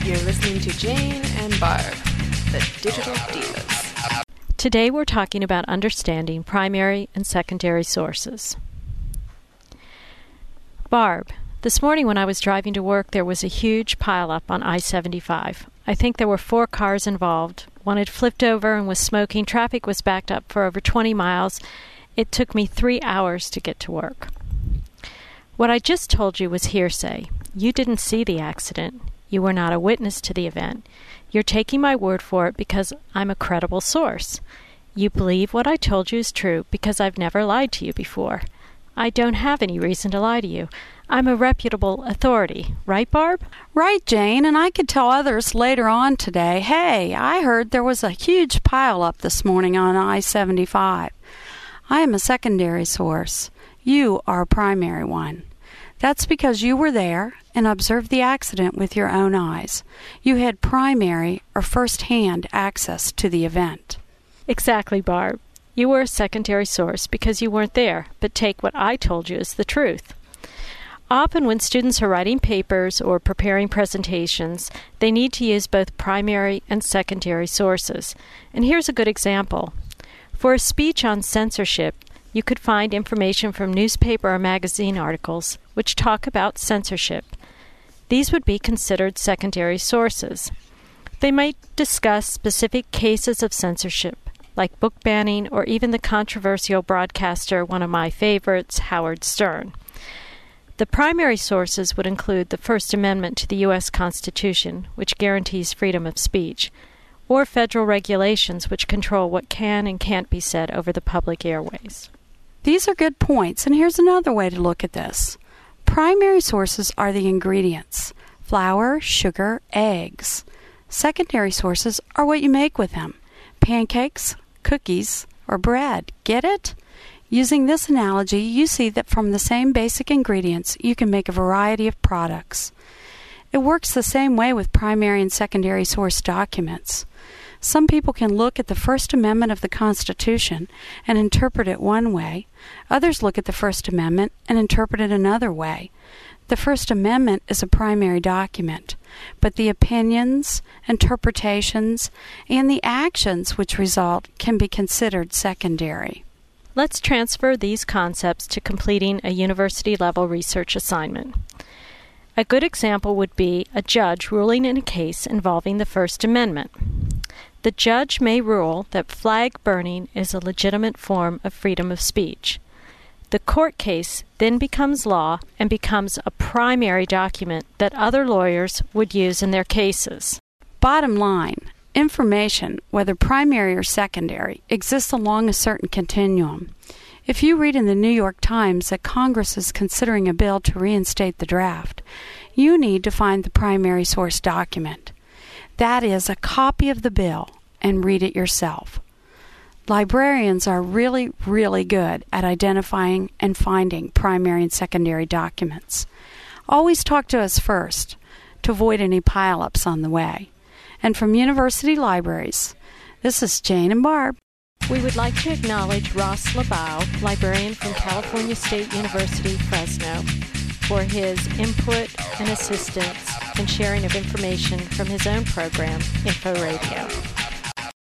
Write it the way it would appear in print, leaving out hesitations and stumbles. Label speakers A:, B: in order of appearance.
A: You're listening to Jane and Barb, the Digital Divas.
B: Today we're talking about understanding primary and secondary sources. Barb, this morning when I was driving to work, there was a huge pileup on I-75. I think there were 4 cars involved. One had flipped over and was smoking. Traffic was backed up for over 20 miles. It took me 3 hours to get to work. What I just told you was hearsay. You didn't see the accident. You were not a witness to the event. You're taking my word for it because I'm a credible source. You believe what I told you is true because I've never lied to you before. I don't have any reason to lie to you. I'm a reputable authority. Right, Barb?
C: Right, Jane, and I could tell others later on today, hey, I heard there was a huge pileup this morning on I-75. I am a secondary source. You are a primary one. That's because you were there and observed the accident with your own eyes. You had primary or first-hand access to the event.
B: Exactly, Barb. You were a secondary source because you weren't there, but take what I told you as the truth. Often when students are writing papers or preparing presentations, they need to use both primary and secondary sources. And here's a good example. For a speech on censorship, you could find information from newspaper or magazine articles which talk about censorship. These would be considered secondary sources. They might discuss specific cases of censorship, like book banning or even the controversial broadcaster, one of my favorites, Howard Stern. The primary sources would include the First Amendment to the U.S. Constitution, which guarantees freedom of speech, or federal regulations which control what can and can't be said over the public airways.
C: These are good points, and here's another way to look at this. Primary sources are the ingredients: flour, sugar, eggs. Secondary sources are what you make with them: pancakes, cookies, or bread. Get it? Using this analogy, you see that from the same basic ingredients, you can make a variety of products. It works the same way with primary and secondary source documents. Some people can look at the First Amendment of the Constitution and interpret it one way. Others look at the First Amendment and interpret it another way. The First Amendment is a primary document, but the opinions, interpretations, and the actions which result can be considered secondary.
B: Let's transfer these concepts to completing a university-level research assignment. A good example would be a judge ruling in a case involving the First Amendment. The judge may rule that flag burning is a legitimate form of freedom of speech. The court case then becomes law and becomes a primary document that other lawyers would use in their cases.
C: Bottom line, information, whether primary or secondary, exists along a certain continuum. If you read in the New York Times that Congress is considering a bill to reinstate the draft, you need to find the primary source document. That is a copy of the bill, and read it yourself. Librarians are really, really good at identifying and finding primary and secondary documents. Always talk to us first to avoid any pileups on the way. And from university libraries, this is Jane and Barb.
B: We would like to acknowledge Ross LeBow, librarian from California State University, Fresno, for his input and assistance in sharing of information from his own program, Info Radio.